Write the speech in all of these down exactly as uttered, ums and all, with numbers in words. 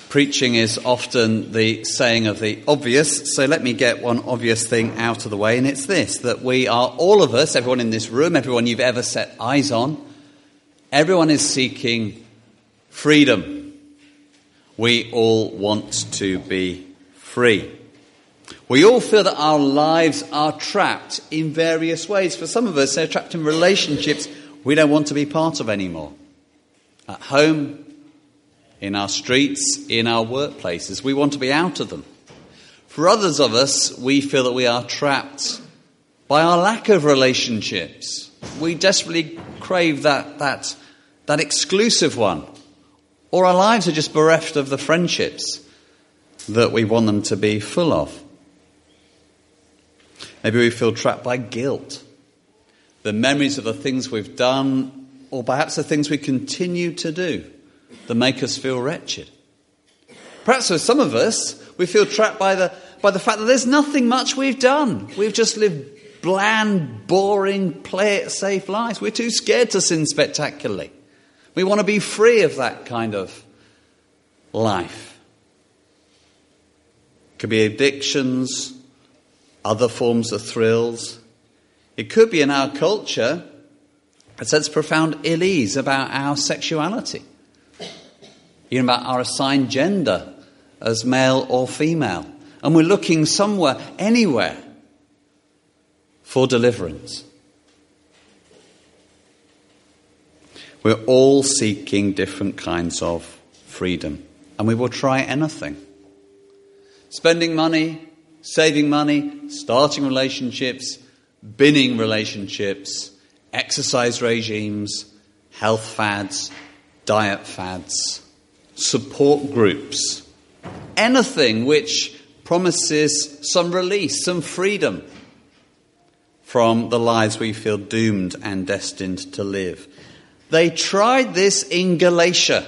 Preaching is often the saying of the obvious, so let me get one obvious thing out of the way, and it's this, that we are, all of us, everyone in this room, everyone you've ever set eyes on, everyone is seeking freedom. We all want to be free. We all feel that our lives are trapped in various ways. For some of us, they're trapped in relationships we don't want to be part of anymore. At home, in our streets, in our workplaces, we want to be out of them. For others of us, we feel that we are trapped by our lack of relationships. We desperately crave that, that, that exclusive one. Or our lives are just bereft of the friendships that we want them to be full of. Maybe we feel trapped by guilt, the memories of the things we've done, or perhaps the things we continue to do that make us feel wretched. Perhaps for some of us, we feel trapped by the by the fact that there's nothing much we've done. We've just lived bland, boring, play-it-safe lives. We're too scared to sin spectacularly. We want to be free of that kind of life. It could be addictions, other forms of thrills. It could be in our culture a sense of profound ill-ease about our sexuality, even about our assigned gender as male or female. And we're looking somewhere, anywhere, for deliverance. We're all seeking different kinds of freedom, and we will try anything. Spending money, saving money, starting relationships, binning relationships, exercise regimes, health fads, diet fads, support groups, anything which promises some release, some freedom from the lives we feel doomed and destined to live. They tried this in Galatia,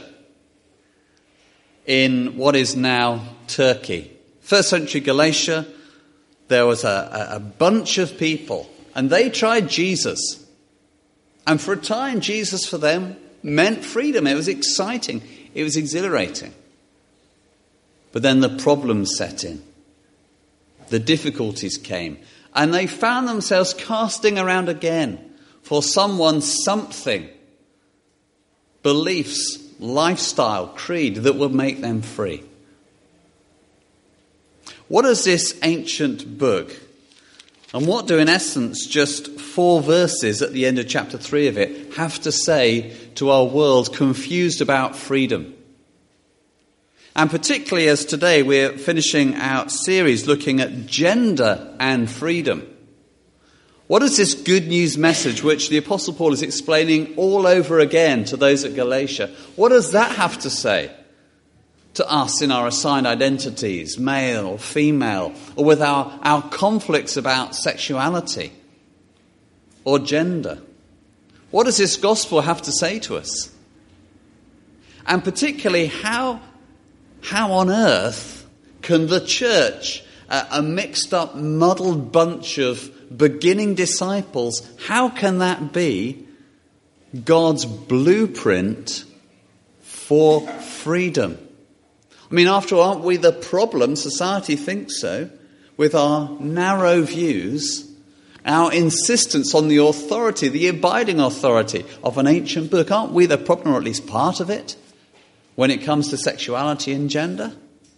in what is now Turkey. First century Galatia, there was a, a bunch of people, and they tried Jesus. And for a time, Jesus for them meant freedom. It was exciting. It was exhilarating. But then the problems set in. The difficulties came. And they found themselves casting around again for someone, something, beliefs, lifestyle, creed that would make them free. What does this ancient book, and what do in essence just four verses at the end of chapter three of it, have to say to our world confused about freedom? And particularly as today we're finishing our series looking at gender and freedom. What is this good news message which the Apostle Paul is explaining all over again to those at Galatia? What does that have to say to us in our assigned identities, male or female, or with our, our conflicts about sexuality or gender? What does this gospel have to say to us? And particularly, how, how on earth can the church, uh, a mixed up, muddled bunch of beginning disciples, how can that be God's blueprint for freedom? I mean, after all, aren't we the problem, society thinks so, with our narrow views, our insistence on the authority, the abiding authority of an ancient book? Aren't we the problem, or at least part of it, when it comes to sexuality and gender?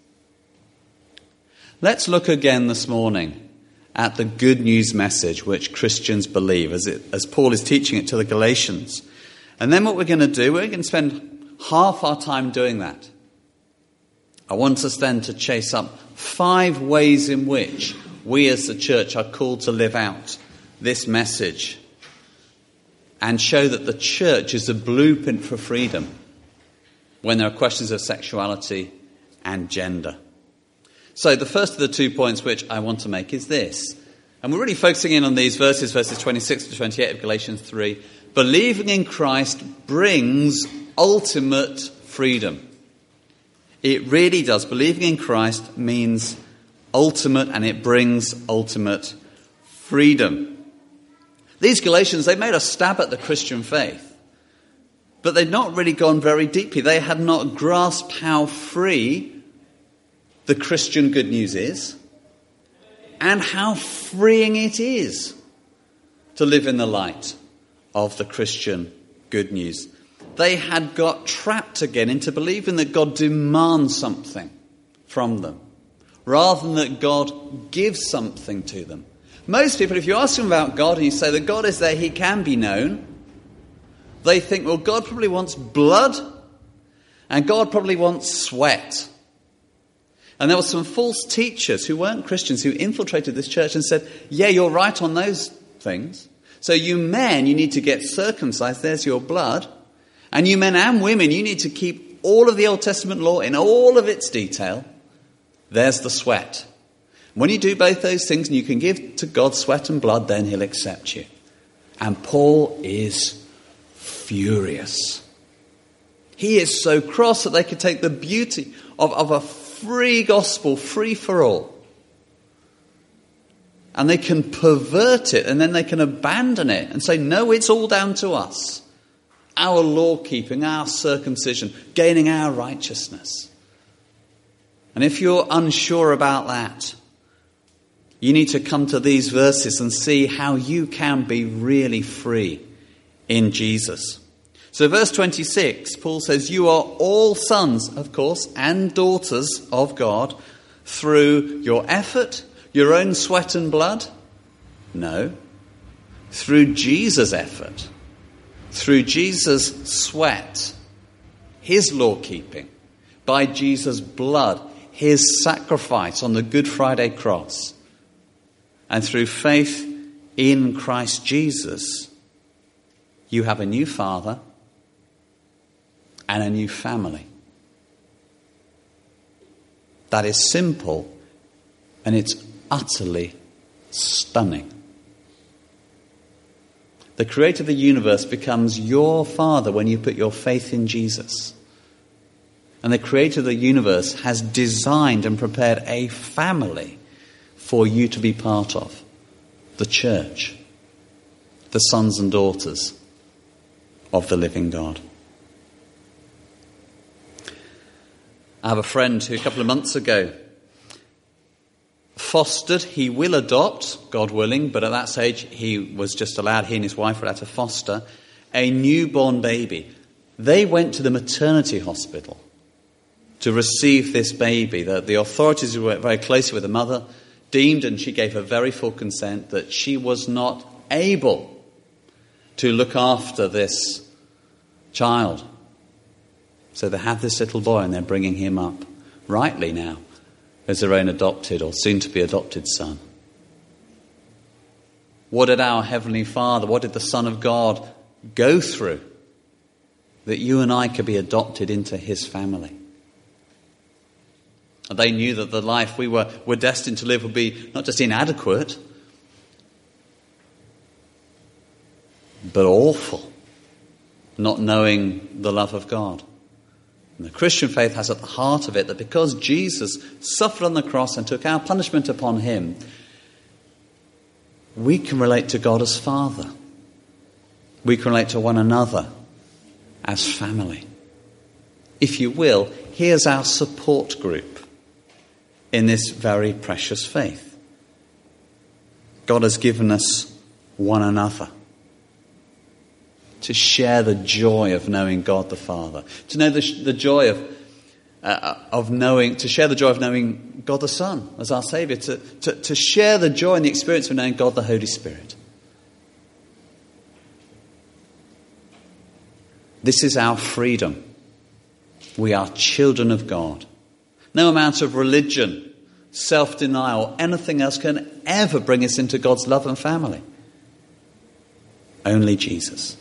Let's look again this morning at the good news message which Christians believe, as, it, as Paul is teaching it to the Galatians. And then what we're going to do, we're going to spend half our time doing that. I want us then to chase up five ways in which we as the church are called to live out this message and show that the church is a blueprint for freedom when there are questions of sexuality and gender. So the first of the two points which I want to make is this, and we're really focusing in on these verses, verses twenty-six to twenty-eight of Galatians three. Believing in Christ brings ultimate freedom. It really does. Believing in Christ means ultimate, and it brings ultimate freedom. These Galatians, they made a stab at the Christian faith, but they'd not really gone very deeply. They had not grasped how free the Christian good news is and how freeing it is to live in the light of the Christian good news. They had got trapped again into believing that God demands something from them, rather than that God gives something to them. Most people, if you ask them about God and you say that God is there, he can be known, they think, well, God probably wants blood and God probably wants sweat. And there were some false teachers who weren't Christians who infiltrated this church and said, yeah, you're right on those things. So you men, you need to get circumcised. There's your blood. And you men and women, you need to keep all of the Old Testament law in all of its detail. There's the sweat. When you do both those things and you can give to God sweat and blood, then he'll accept you. And Paul is furious. He is so cross that they could take the beauty of, of a free gospel, free for all, and they can pervert it, and then they can abandon it and say, no, it's all down to us. Our law keeping, our circumcision, gaining our righteousness. And if you're unsure about that, you need to come to these verses and see how you can be really free in Jesus. So verse twenty-six, Paul says, you are all sons, of course, and daughters of God through your effort, your own sweat and blood? No. Through Jesus' effort, through Jesus' sweat, his law keeping, by Jesus' blood, his sacrifice on the Good Friday cross, and through faith in Christ Jesus, you have a new father and a new family. That is simple, and it's utterly stunning. The creator of the universe becomes your father when you put your faith in Jesus. And the creator of the universe has designed and prepared a family for you to be part of. The church. The sons and daughters of the living God. I have a friend who a couple of months ago fostered, he will adopt, God willing, but at that stage he was just allowed, he and his wife were allowed to foster a newborn baby. They went to the maternity hospital to receive this baby. The, the authorities who worked very closely with the mother deemed, and she gave her very full consent, that she was not able to look after this child. So they have this little boy and they're bringing him up, rightly now, as their own adopted or soon-to-be adopted son. What did our Heavenly Father, what did the Son of God go through that you and I could be adopted into his family? And they knew that the life we were, were destined to live would be not just inadequate, but awful, not knowing the love of God. And the Christian faith has at the heart of it that because Jesus suffered on the cross and took our punishment upon him, we can relate to God as Father. We can relate to one another as family. If you will, here's our support group in this very precious faith. God has given us one another to share the joy of knowing God the Father, to know the, the joy of uh, of knowing, to share the joy of knowing God the Son as our Saviour, to, to, to share the joy and the experience of knowing God the Holy Spirit. This is our freedom. We are children of God. No amount of religion, self-denial, anything else can ever bring us into God's love and family. Only Jesus.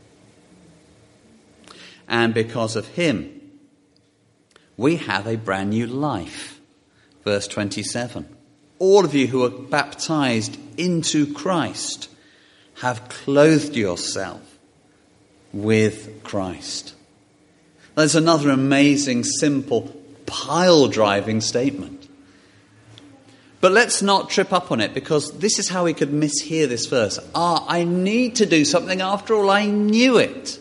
And because of him, we have a brand new life. Verse twenty-seven. All of you who are baptized into Christ have clothed yourself with Christ. There's another amazing, simple, pile-driving statement. But let's not trip up on it, because this is how we could mishear this verse. Ah, I need to do something. After all, I knew it.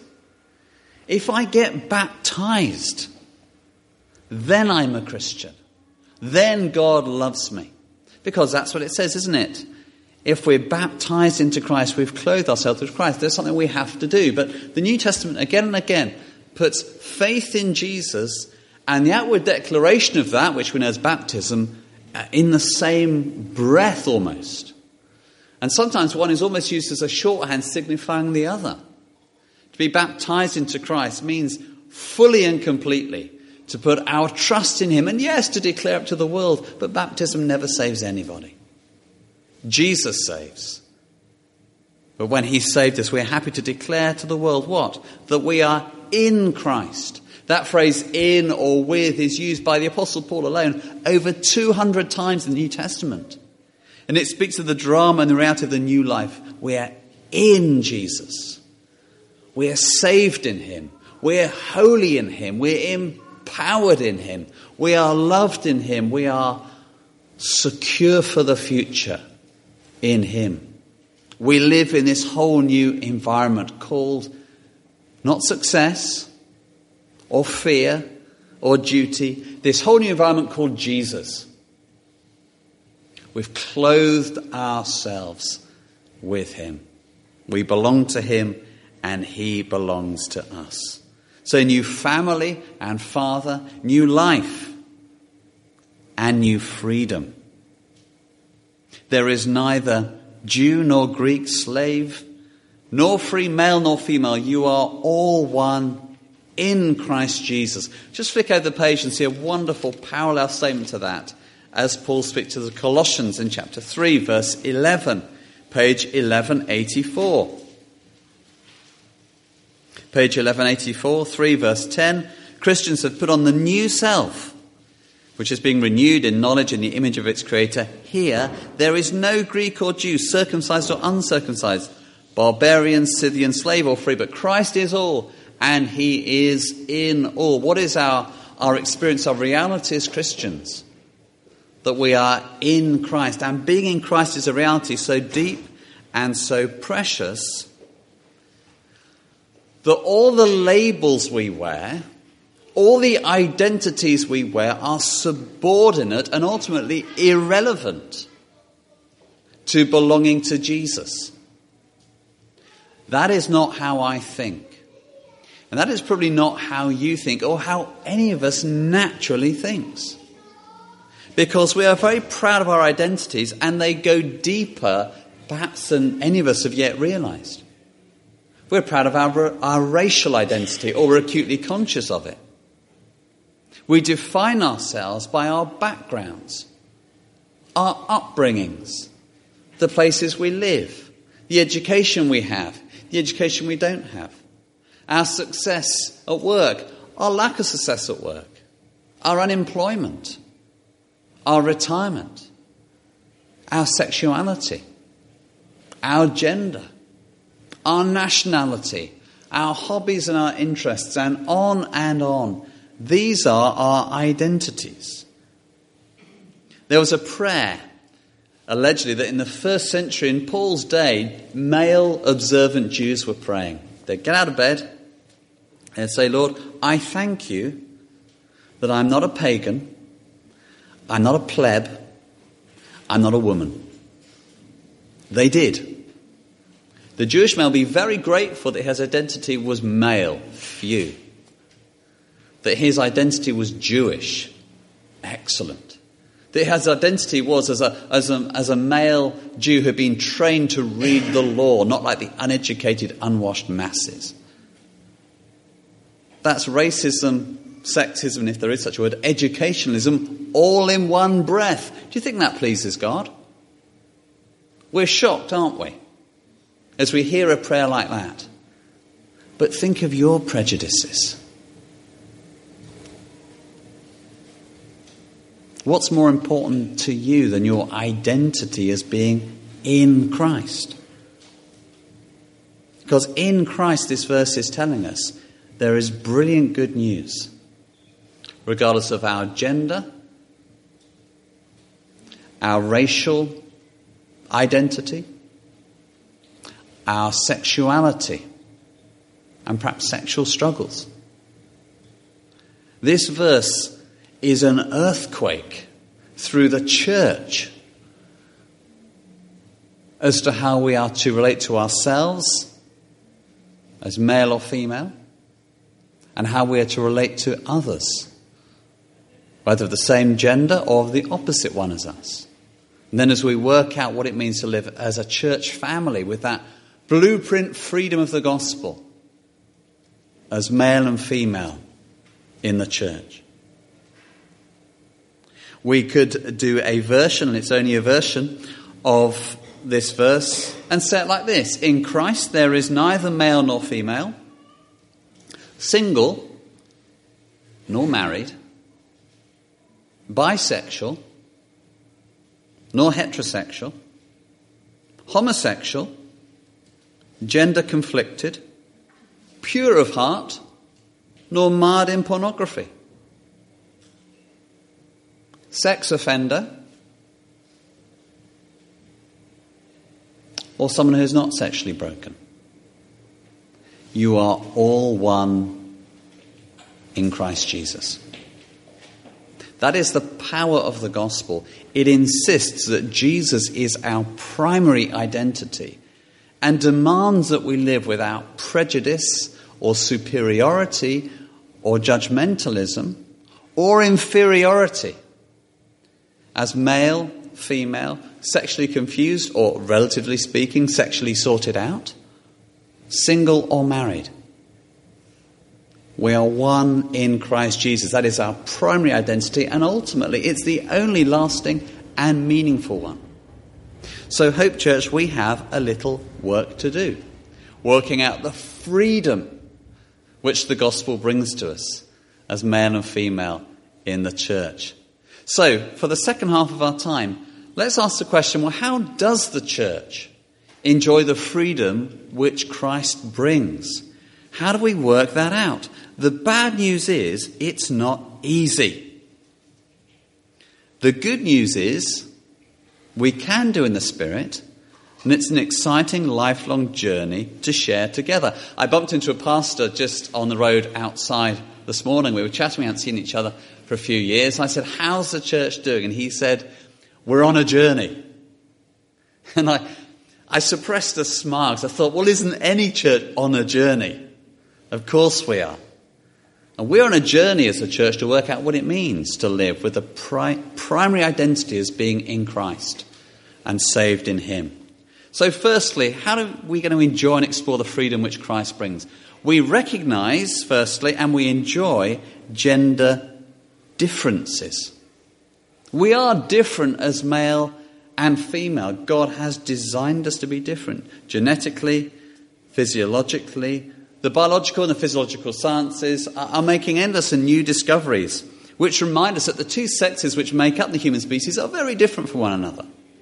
If I get baptized, then I'm a Christian. then God loves me. Because that's what it says, isn't it? If we're baptized into Christ, we've clothed ourselves with Christ. There's something we have to do. But the New Testament, again and again, puts faith in Jesus and the outward declaration of that, which we know as baptism, in the same breath almost. And sometimes one is almost used as a shorthand signifying the other. To be baptized into Christ means fully and completely to put our trust in him. And yes, to declare it to the world. But baptism never saves anybody. Jesus saves. But when he saved us, we're happy to declare to the world what? That we are in Christ. That phrase in or with is used by the Apostle Paul alone over two hundred times in the New Testament. And it speaks of the drama and the reality of the new life. We are in Jesus. We are saved in him. We are holy in him. We're empowered in him. We are loved in him. We are secure for the future in him. We live in this whole new environment called not success or fear or duty. This whole new environment called Jesus. We've clothed ourselves with him. We belong to him and he belongs to us. So new family and father, new life and new freedom. There is neither Jew nor Greek, slave, nor free male nor female. You are all one in Christ Jesus. Just flick over the page and see a wonderful parallel statement to that as Paul speaks to the Colossians in chapter three, verse eleven, page eleven eighty-four. Page eleven eighty-four, three, verse ten. Christians have put on the new self, which is being renewed in knowledge in the image of its creator. Here, there is no Greek or Jew, circumcised or uncircumcised, barbarian, Scythian, slave or free, but Christ is all, and he is in all. What is our, our experience of reality as Christians? That we are in Christ, and being in Christ is a reality so deep and so precious that all the labels we wear, all the identities we wear are subordinate and ultimately irrelevant to belonging to Jesus. That is not how I think. And that is probably not how you think or how any of us naturally thinks. Because we are very proud of our identities and they go deeper perhaps than any of us have yet realized. We're proud of our, our racial identity or we're acutely conscious of it. We define ourselves by our backgrounds, our upbringings, the places we live, the education we have, the education we don't have, our success at work, our lack of success at work, our unemployment, our retirement, our sexuality, our gender, our nationality, our hobbies and our interests, and on and on. These are our identities. There was a prayer, allegedly, that in the first century, in Paul's day, male observant Jews were praying. They'd get out of bed and say, Lord, I thank you that I'm not a pagan, I'm not a pleb, I'm not a woman. They did. The Jewish male be very grateful that his identity was male, few. That his identity was Jewish, excellent. That his identity was as a, as a, as a male Jew who had been trained to read the law, not like the uneducated, unwashed masses. That's racism, sexism, if there is such a word, educationalism, all in one breath. Do you think that pleases God? We're shocked, aren't we, as we hear a prayer like that. But think of your prejudices. What's more important to you than your identity as being in Christ? Because in Christ, this verse is telling us, there is brilliant good news. Regardless of our gender, our racial identity, our sexuality, and perhaps sexual struggles. This verse is an earthquake through the church as to how we are to relate to ourselves as male or female, and how we are to relate to others, whether of the same gender or of the opposite one as us. And then as we work out what it means to live as a church family with that blueprint freedom of the gospel as male and female in the church. We could do a version, and it's only a version, of this verse and say it like this: in Christ there is neither male nor female, single nor married, bisexual nor heterosexual, homosexual, gender conflicted, pure of heart, nor marred in pornography, sex offender, or someone who is not sexually broken. You are all one in Christ Jesus. That is the power of the gospel. It insists that Jesus is our primary identity and demands that we live without prejudice or superiority or judgmentalism or inferiority as male, female, sexually confused or, relatively speaking, sexually sorted out, single or married. We are one in Christ Jesus. That is our primary identity, and ultimately it's the only lasting and meaningful one. So, Hope Church, we have a little work to do, working out the freedom which the gospel brings to us as male and female in the church. So, for the second half of our time, let's ask the question, well, how does the church enjoy the freedom which Christ brings? How do we work that out? The bad news is it's not easy. The good news is we can do in the Spirit, and it's an exciting lifelong journey to share together. I bumped into a pastor just on the road outside this morning. We were chatting, we hadn't seen each other for a few years. I said, how's the church doing? And he said, we're on a journey. And I, I suppressed a smile because I thought, well, isn't any church on a journey? Of course we are. And we're on a journey as a church to work out what it means to live with a pri- primary identity as being in Christ and saved in him. So firstly, how are we going to enjoy and explore the freedom which Christ brings? We recognise, firstly, and we enjoy gender differences. We are different as male and female. God has designed us to be different, genetically, physiologically. The biological and the physiological sciences are making endless and new discoveries, which remind us that the two sexes which make up the human species are very different from one another.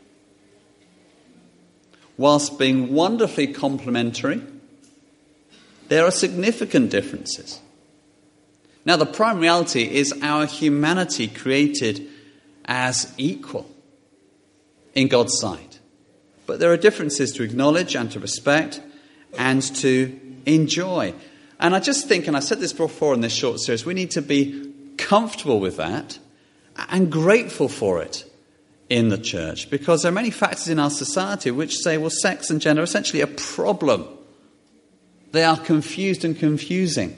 Whilst being wonderfully complementary, there are significant differences. Now, the prime reality is our humanity created as equal in God's sight. But there are differences to acknowledge and to respect and to enjoy. And I just think, and I said this before in this short series, we need to be comfortable with that and grateful for it in the church, because there are many factors in our society which say, well, sex and gender are essentially a problem. They are confused and confusing.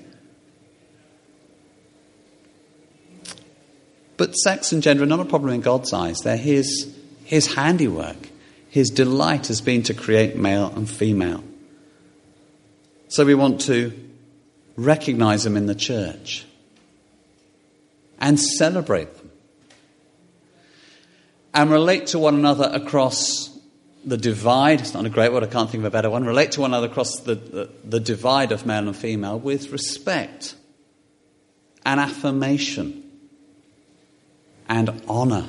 But sex and gender are not a problem in God's eyes. They're his, his handiwork. His delight has been to create male and female. So we want to recognise them in the church and celebrate them and relate to one another across the divide. It's not a great word, I can't think of a better one. Relate to one another across the, the, the divide of male and female with respect and affirmation and honour.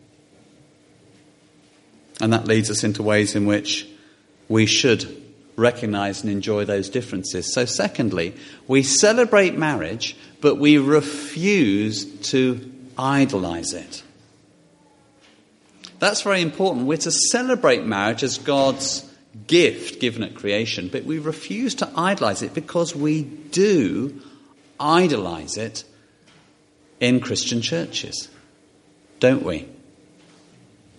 And that leads us into ways in which we should recognise and enjoy those differences. So secondly, we celebrate marriage, but we refuse to idolise it. That's very important. We're to celebrate marriage as God's gift given at creation, but we refuse to idolise it because we do idolise it in Christian churches, don't we?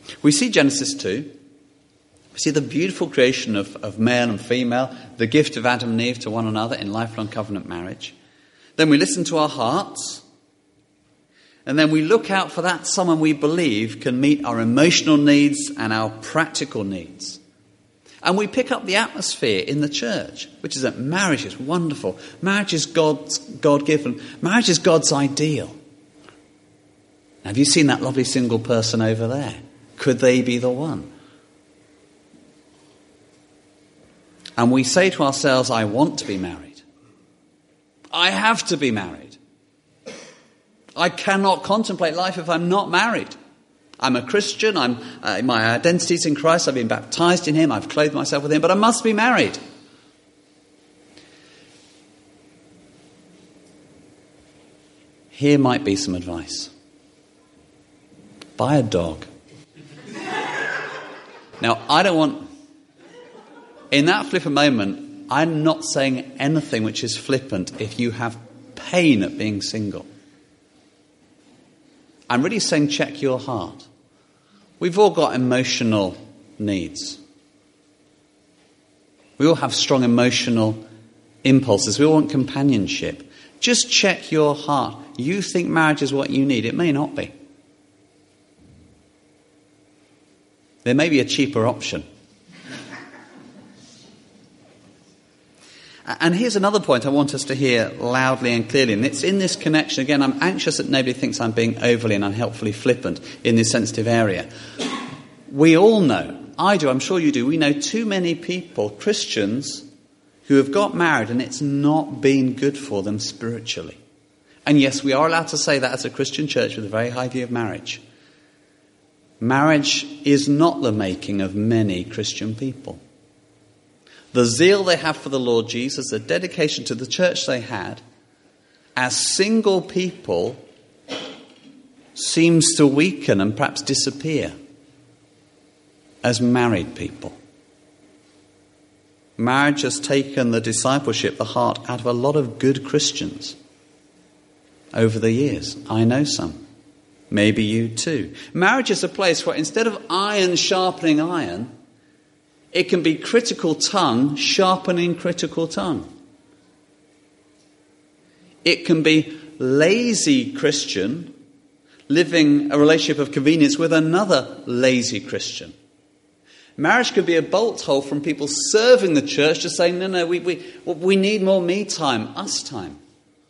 We see Genesis two. We see the beautiful creation of, of male and female, the gift of Adam and Eve to one another in lifelong covenant marriage. Then we listen to our hearts. And then we look out for that someone we believe can meet our emotional needs and our practical needs. And we pick up the atmosphere in the church, which is that marriage is wonderful. Marriage is God's God-given. Marriage is God's ideal. Have you seen that lovely single person over there? Could they be the one? And we say to ourselves, I want to be married. I have to be married. I cannot contemplate life if I'm not married. I'm a Christian. I'm, uh, my identity is in Christ. I've been baptized in him. I've clothed myself with him. But I must be married. Here might be some advice. Buy a dog. Now, I don't want... In that flippant moment, I'm not saying anything which is flippant if you have pain at being single. I'm really saying check your heart. We've all got emotional needs. We all have strong emotional impulses. We all want companionship. Just check your heart. You think marriage is what you need. It may not be. There may be a cheaper option. And here's another point I want us to hear loudly and clearly. And it's in this connection. Again, I'm anxious that nobody thinks I'm being overly and unhelpfully flippant in this sensitive area. We all know, I do, I'm sure you do, we know too many people, Christians, who have got married and it's not been good for them spiritually. And yes, we are allowed to say that as a Christian church with a very high view of marriage. Marriage is not the making of many Christian people. The zeal they have for the Lord Jesus, the dedication to the church they had, as single people, seems to weaken and perhaps disappear as married people. Marriage has taken the discipleship, the heart, out of a lot of good Christians over the years. I know some. Maybe you too. Marriage is a place where instead of iron sharpening iron, it can be critical tongue sharpening critical tongue. It can be lazy Christian living a relationship of convenience with another lazy Christian. Marriage can be a bolt hole from people serving the church to say, no, no, we, we, we need more me time, us time.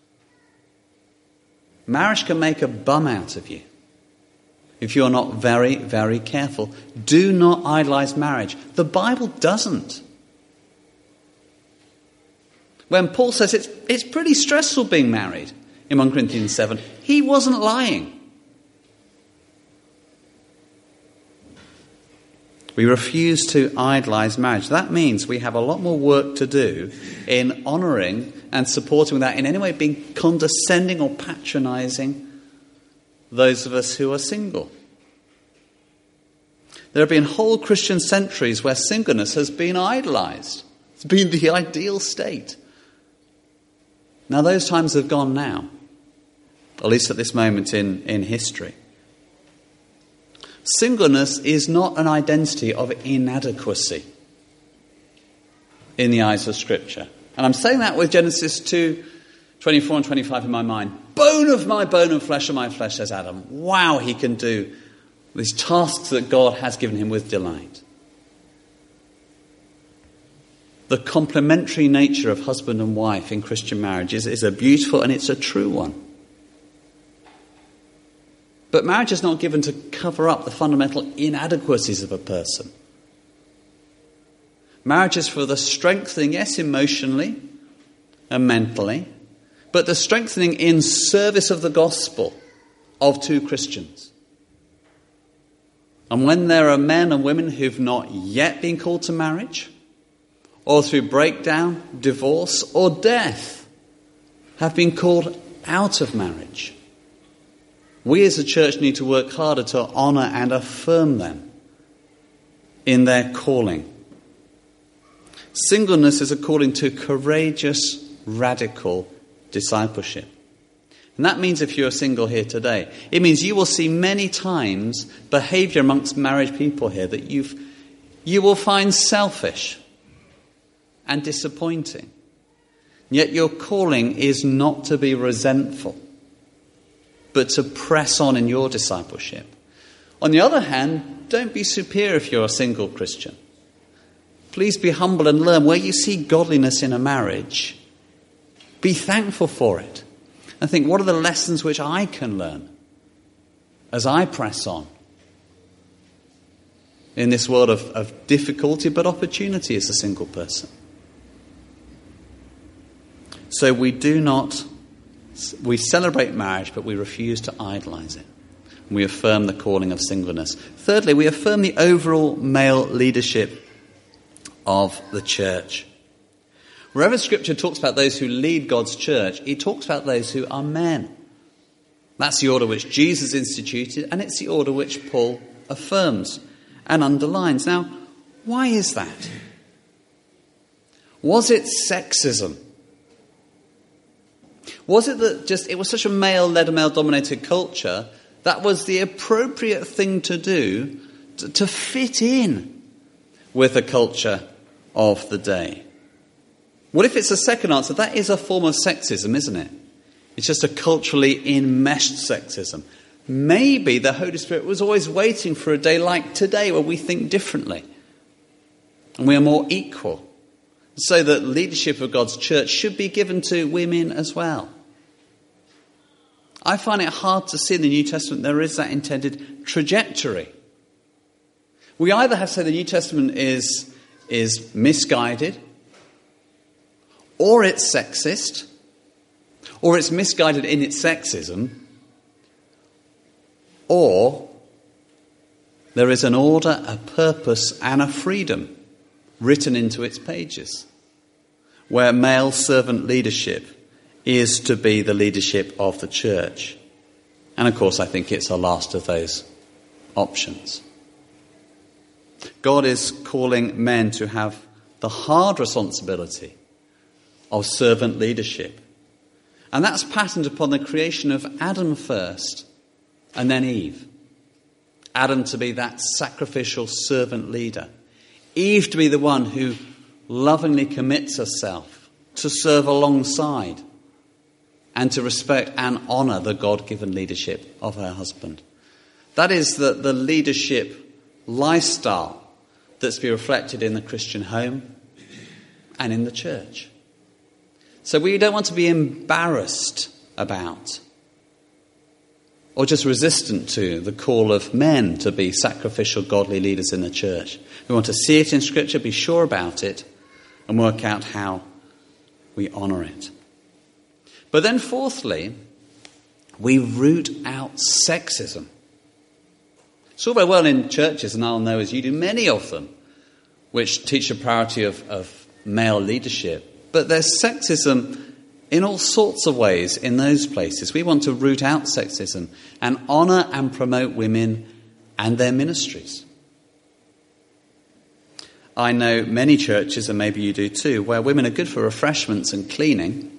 Marriage can make a bum out of you if you're not very, very careful. Do not idolize marriage. The Bible doesn't. When Paul says it's, it's pretty stressful being married in First Corinthians seven, he wasn't lying. We refuse to idolize marriage. That means we have a lot more work to do in honouring and supporting without in any way being condescending or patronising those of us who are single. There have been whole Christian centuries where singleness has been idolised. It's been the ideal state. Now those times have gone now, at least at this moment in, in history. Singleness is not an identity of inadequacy in the eyes of Scripture. And I'm saying that with Genesis two, twenty-four and twenty-five in my mind. Bone of my bone and flesh of my flesh, says Adam. Wow, he can do these tasks that God has given him with delight. The complementary nature of husband and wife in Christian marriage is, is a beautiful and it's a true one. But marriage is not given to cover up the fundamental inadequacies of a person. Marriage is for the strengthening, yes, emotionally and mentally, but the strengthening in service of the gospel of two Christians. And when there are men and women who've not yet been called to marriage, or through breakdown, divorce, or death, have been called out of marriage, we as a church need to work harder to honour and affirm them in their calling. Singleness is a calling to courageous, radical discipleship. And that means if you're single here today, it means you will see many times behaviour amongst married people here that you've, you will find selfish and disappointing. Yet your calling is not to be resentful, but to press on in your discipleship. On the other hand, don't be superior if you're a single Christian. Please be humble and learn where you see godliness in a marriage. Be thankful for it. And think, what are the lessons which I can learn as I press on in this world of, of difficulty but opportunity as a single person? So we do not, we celebrate marriage, but we refuse to idolize it. We affirm the calling of singleness. Thirdly, we affirm the overall male leadership of the church. Wherever Scripture talks about those who lead God's church, it talks about those who are men. That's the order which Jesus instituted, and it's the order which Paul affirms and underlines. Now, why is that? Was it sexism? Was it that just it was such a male-led, male-dominated culture that was the appropriate thing to do to, to fit in with the culture of the day? Well, if it's a second answer, that is a form of sexism, isn't it? It's just a culturally enmeshed sexism. Maybe the Holy Spirit was always waiting for a day like today where we think differently and we are more equal, so that leadership of God's church should be given to women as well. I find it hard to see in the New Testament there is that intended trajectory. We either have to say the New Testament is, is misguided, or it's sexist, or it's misguided in its sexism, or there is an order, a purpose, and a freedom written into its pages, where male servant leadership is to be the leadership of the church. And of course, I think it's the last of those options. God is calling men to have the hard responsibility of servant leadership. And that's patterned upon the creation of Adam first, and then Eve. Adam to be that sacrificial servant leader. Eve to be the one who lovingly commits herself to serve alongside and to respect and honour the God-given leadership of her husband. That is the, the leadership lifestyle that's to be reflected in the Christian home and in the church. So we don't want to be embarrassed about or just resistant to the call of men to be sacrificial, godly leaders in the church. We want to see it in Scripture, be sure about it, and work out how we honour it. But then fourthly, we root out sexism. It's all very well in churches, and I'll know as you do, many of them, which teach the priority of, of male leadership. But there's sexism in all sorts of ways in those places. We want to root out sexism and honour and promote women and their ministries. I know many churches, and maybe you do too, where women are good for refreshments and cleaning.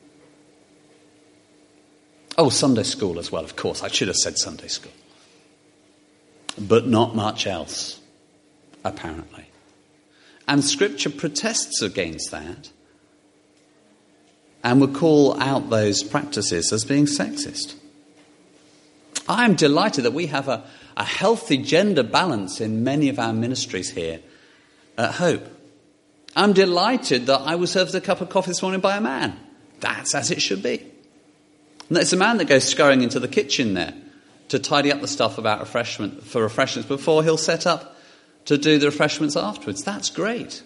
Oh, Sunday school as well, of course. I should have said Sunday school. But not much else, apparently. And Scripture protests against that and would call out those practices as being sexist. I'm delighted that we have a, a healthy gender balance in many of our ministries here at Hope. I'm delighted that I was served a cup of coffee this morning by a man. That's as it should be. And it's a man that goes scurrying into the kitchen there to tidy up the stuff about refreshment for refreshments before he'll set up to do the refreshments afterwards. That's great.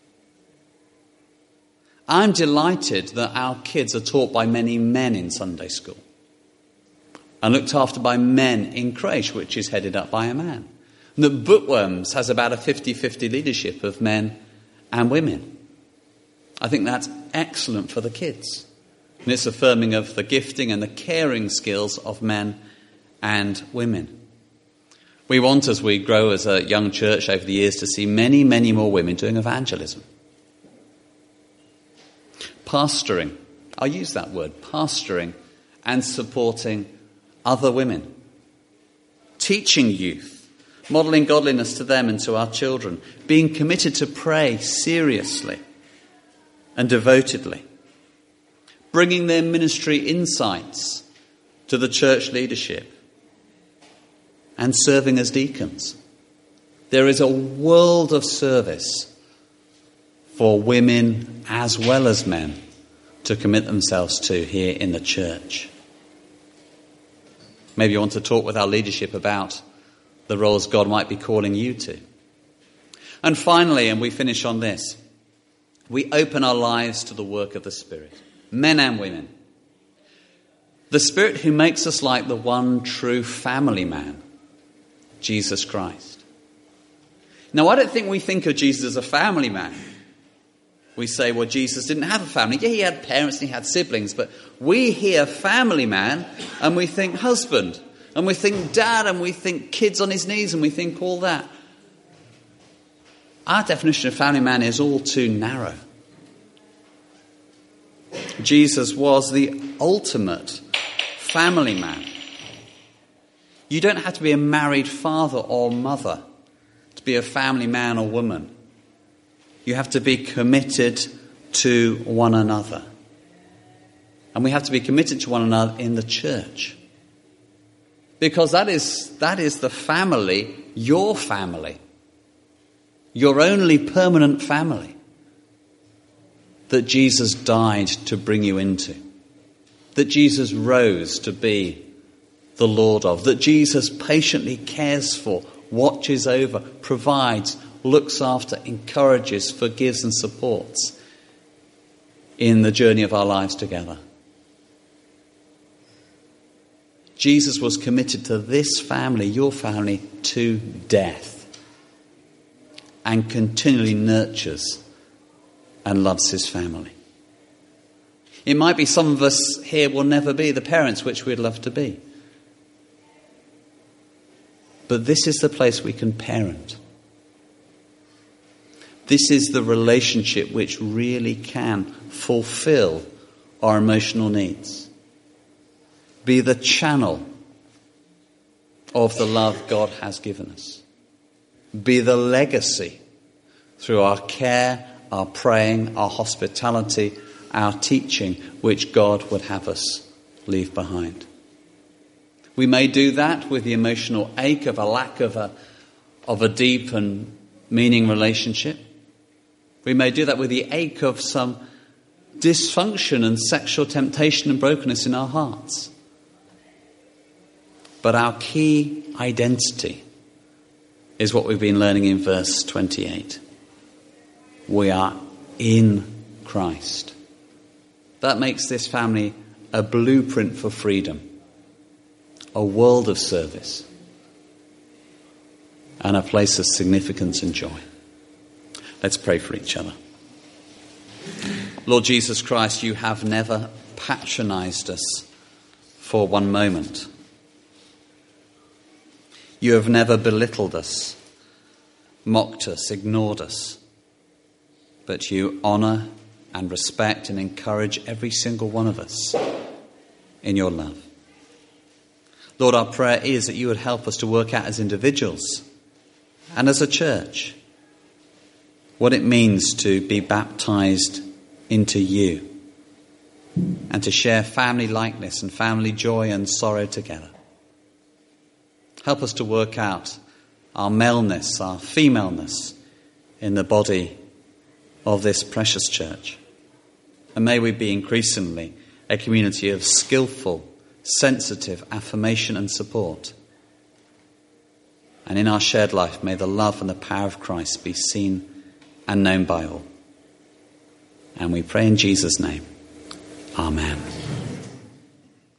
I'm delighted that our kids are taught by many men in Sunday school and looked after by men in creche, which is headed up by a man. And that Bookworms has about a fifty-fifty leadership of men and women. I think that's excellent for the kids. And it's affirming of the gifting and the caring skills of men and women. We want, as we grow as a young church over the years, to see many, many more women doing evangelism. Pastoring. I'll use that word, pastoring and supporting other women, teaching youth, modelling godliness to them and to our children, being committed to pray seriously and devotedly, bringing their ministry insights to the church leadership, and serving as deacons. There is a world of service for women as well as men to commit themselves to here in the church. Maybe you want to talk with our leadership about the roles God might be calling you to. And finally, and we finish on this, we open our lives to the work of the Spirit, men and women. The Spirit who makes us like the one true family man, Jesus Christ. Now, I don't think we think of Jesus as a family man. We say, well, Jesus didn't have a family. Yeah, he had parents and he had siblings, but we hear family man and we think husband, and we think dad, and we think kids on his knees, and we think all that. Our definition of family man is all too narrow. Jesus was the ultimate family man. You don't have to be a married father or mother to be a family man or woman. You have to be committed to one another. And we have to be committed to one another in the church. Because that is, that is the family, your family. Your only permanent family that Jesus died to bring you into. That Jesus rose to be the Lord of. That Jesus patiently cares for, watches over, provides, looks after, encourages, forgives and supports in the journey of our lives together. Jesus was committed to this family, your family, to death, and continually nurtures and loves his family. It might be some of us here will never be the parents which we'd love to be. But this is the place we can parent. This is the relationship which really can fulfill our emotional needs. Be the channel of the love God has given us. Be the legacy through our care, our praying, our hospitality, our teaching, which God would have us leave behind. We may do that with the emotional ache of a lack of a, of a deep and meaning relationship. We may do that with the ache of some dysfunction and sexual temptation and brokenness in our hearts. But our key identity is what we've been learning in verse twenty-eight. We are in Christ. That makes this family a blueprint for freedom, a world of service, and a place of significance and joy. Let's pray for each other. Lord Jesus Christ, you have never patronized us for one moment. You have never belittled us, mocked us, ignored us. But you honour and respect and encourage every single one of us in your love. Lord, our prayer is that you would help us to work out as individuals and as a church what it means to be baptised into you and to share family likeness and family joy and sorrow together. Help us to work out our maleness, our femaleness in the body of this precious church. And may we be increasingly a community of skillful, sensitive affirmation and support. And in our shared life, may the love and the power of Christ be seen and known by all. And we pray in Jesus' name. Amen.